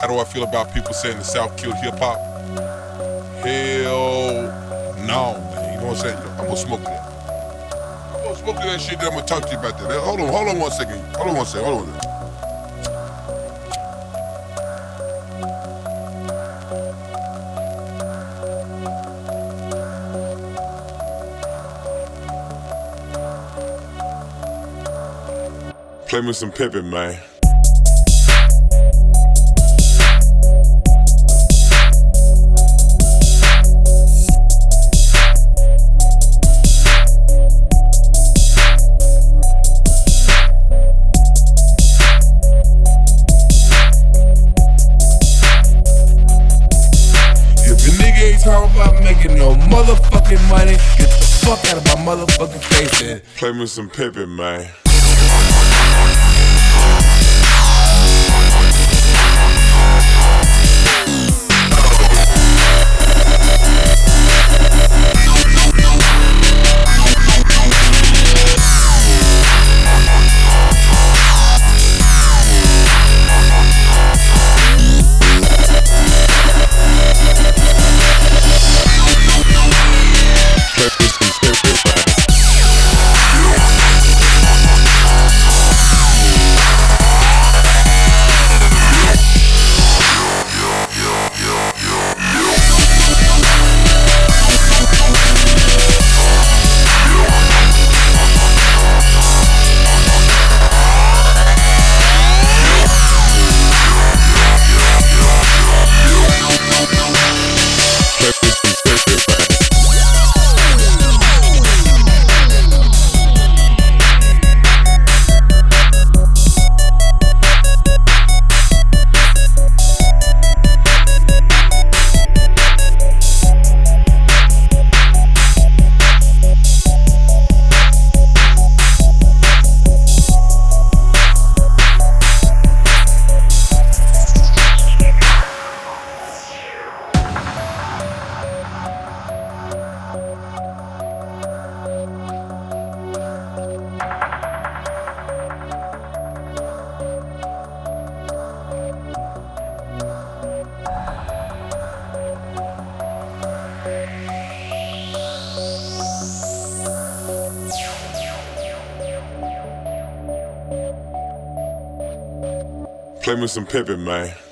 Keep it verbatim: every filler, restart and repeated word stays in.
How do I feel about people saying the South killed hip hop? Hell no, man. You know what I'm saying? I'm gonna smoke that. I'm gonna smoke that shit. Then I'm gonna talk to you about that. Hold on, hold on one second. Hold on one second. Hold on one second. Play me some Pippin, man. Talking about making no motherfucking money, get the fuck out of my motherfucking face and play me some Pippin, man. Play me some Pippin, man.